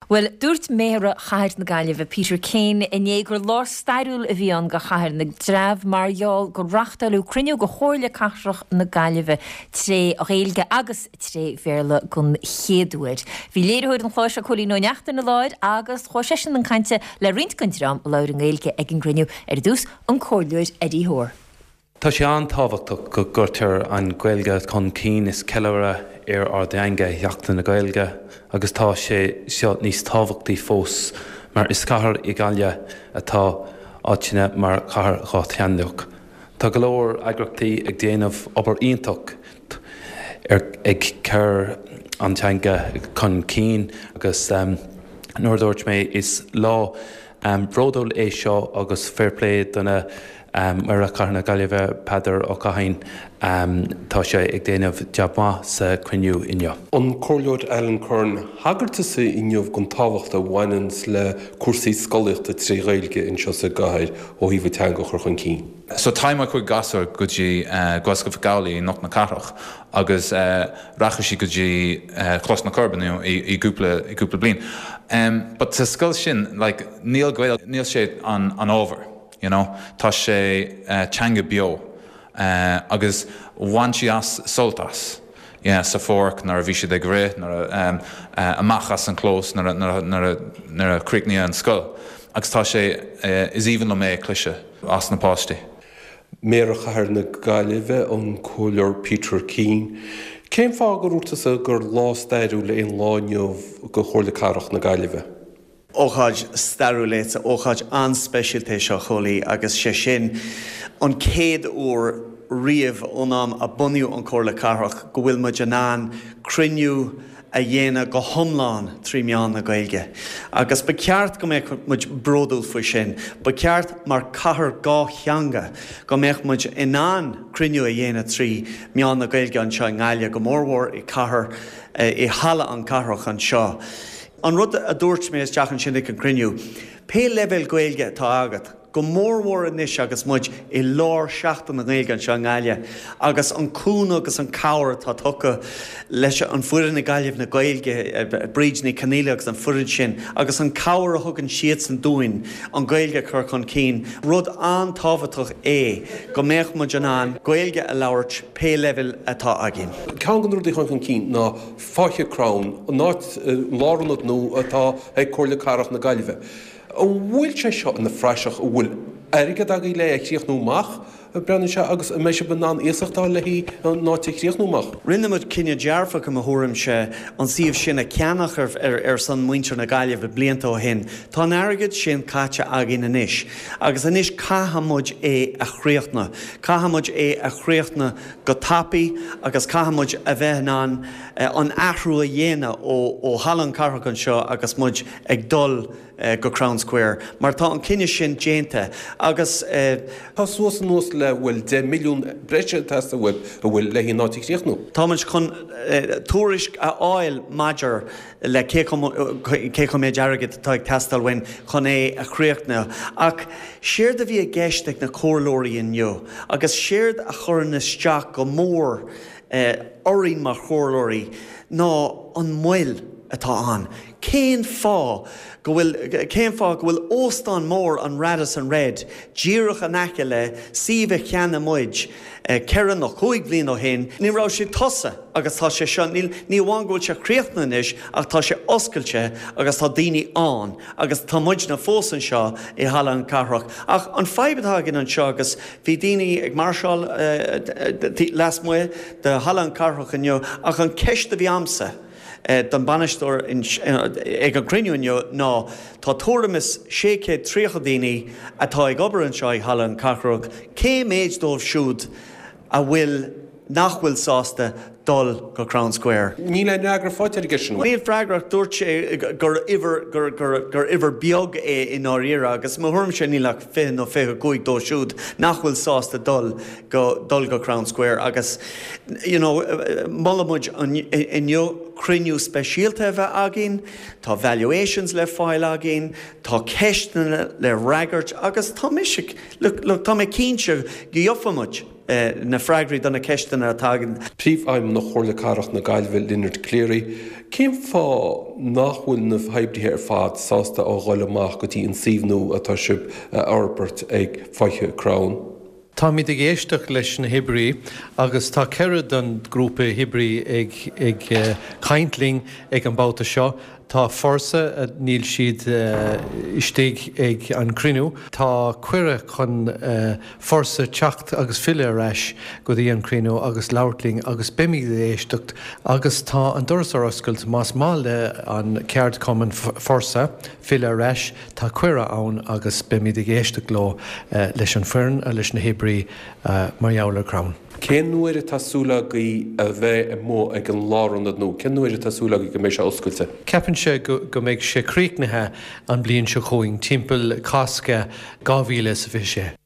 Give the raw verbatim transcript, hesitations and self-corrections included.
Well, dúirt méra chair na Gaillimh Peter Kane in égur lár stairúil a bhí an go chair na drabh marall go rachtalú criniú go chóirle carach na Gaillimh tré a réilge agus tré bhéle gon chéadúir. Bhí léirthúir an chláis a cholí nó neachtar na láid agus chóisesin an cainte le rintcontrám leir an réilge ag an griniú ar dús an cóirleúir a díthór. Tá sé an táhachtach go gurtar an Gaeilge chun cín is ceilere ar ar dainge heachta na Gaeilge agus tá sé seo níos táhachtaí fós mar is cahar i Gaile atá áitina mar cahar gá teanneach. Tá go leor agrachtaí ag déanamh obair ionach ar ag ceir an teange chun cín agus um, nuair dúirt mé is lá um, bródul é seo agus fair play donna Um, mar a carna Gaillimh Peadar ó Cahain um, tá sé ag déanamh deabá sa criniú inniu. An cóirleoid Alan Kern hagarta sa inniuh gon tábhachta bhainans le cuasaí scoileachta trí Gaeilge in seo sa gcathair ó híomh teanga chur chun cín. So táim chuig gasar go dtí uh, Glasgow Gaulaí in nach na carach agus uh, racha sí go dtí uh, Chlós na Corbanú i, i gúpla i gúpla blin. Um, but sa scoil sin, like, níl ghail níl sé an, an over. You know, tá sé uh, teanga bio uh, agus bhain si as soltas. Yeah, sa fork nar a bhí sé de gré nar a um, uh, amachas an clós nar a nar a nar a cricní an scoil. Agus tá sé uh, is even le mé clise as na páistí. Méra chair na Gaillimh an cóirleoir Peter Kane. Céim fá gur úrtas a gur lá stairiú le on láinneamh go chóirle carach na Gaillimh? Óchaid starúléite, óchaid an specialtéis seo cholaí agus sé sin an céad úr riamh ónam a buniú an cóirle carach go bhfuil muid an an criniú a dhéana go thomláin trí meán na Gaeilge. Agus ba ceart go méid muid bródúil faoi sin, ba ceart mar cathair gá theanga go méid muid in an criniú a dhéana trí meán na Gaeilge an seo ngáile go mórmhór i cathair i hala an cathrach an seo. An rud a dúirt mé is deachan sin ag an criniú, pe level Gaeilge tá agat, go mórmhór inis agus muid i lár seachtain na Gaeilge an seo ngáile, agus an cún agus an cabhar tá tucha leis an fuireann na Gaillimh na Gaeilge, bríd na caníile agus an fuireann sin, agus an cabhar a thugann siad san dúin an Gaeilge chur chun cín, rud an tábhachtach é go méid muid an an Gaeilge a labhairt pe level atá agin. Ceann gan rudí chun chun cín ná fáiche crán, náit láranad nó atá ag cóirle carach na Gaillimh. Bhfuil sé seo na freiseach a bhfuil airgad agaí le ag tríoch nóach breann se agus mé se banán éasachtá le hí náte tríoch nóach. Rinne mud cinne dearfa go a thuairim se an siomh sin a ceannach ar, ar, ar san muintear na Gaillimh blianta ó hin. Tá airgad sin caite agin inis. Agus inis cahamud é a chríochtna. Cahamud é a chríochtna go tapaí agus cahamud a bheithnán an athrú a dhéana ó, ó Hallan Carach an seo agus mud ag dul Uh, go Crown Square, mar tá an cinne sin déanta agus uh, Tá suas an nos le bhfuil de milliún breise testa bhfuil a bhfuil le hí náte tríoch Tá muid chun uh, túris a áil maidir le cé go méid airgid tá ag testal bhain chun é a chríochtna ach siird a bhí a gceiste na cóirleoirí inniu agus siird a chur na isteach go mór uh, oirín mar chóirleoirí ná an muil atá an. Céin fá go bhfuil céim fá go bhfuil óstán mór an radas an red, díirech an aice le siomh cheanna muid ceann nach chuig bliain ó hin, ní rá sé tosa agus tá sé seo ní bháin go bhfuil sé chríochtna inis ach tá sé oscailte agus tá daoine an agus tá muid na fós an seo i Hallan Carach. Ach an feibeatá gin an seo agus bhí daoine ag marseáil las mu de Hallan Carach inniu ach an ceist a bhí amsa. Uh, den banistóir ag an criniú ná tá tuairmis sécéad tríocha daoine atá ag obair an seo Hallan Carach cé méid dómh siúd a bhfuil nach bhfuil sásta dul go Crown Square. Ní le neagra fáilte aige sin. Níl freigrach dúirt sé gur iver gur gur gur iver beag é in áíra agus mo thuirm sé nílach fin ó fé goig dó siúd nach bhfuil sásta dul go dul go Crown Square agus you know mollamúid inniu criniú speisialta bheith agin, tá valuations le fáil agin, tá ceistena le raigart agus tá misisic, look, look, tá mé cínse go dheoffamuid na freigraí donna ceistena atágan. Príomh aim na chóirla carach na Gaillimhe Lynard Cleary, céim fá nachhfuil na hebrithe ar fad sásta ó gháil amach go dtí an síomhnú atá sib Albert ag Fáiche Crown. Tá mí ag éisteach leis na Hibrí agus tá cead an grúpa Hibrí ag ag uh, caintling ag an báta seo. Tá forsa a níl siad uh, istigh ag an crinú. Tá cuire chun uh, forsa teacht agus fille aráis go dtí an crinú agus leirtling agus bimí éisteacht agus tá an doras oroscailt más mála an ceart common forsa fille aráis tá cuire ann agus bimí ag éisteach lá uh, leis an fearn a leis na Hibrí uh, mar Fáiche Crown. Cén nuair a tasúlagaí a bheith a mó ag an lárannad nó, cén nuair a tasúlagaí go méid se oscailte? Ceapann sé go, go méid sé críicnathe an blion se chuing timpeall casca gámhíle sa bhí sé.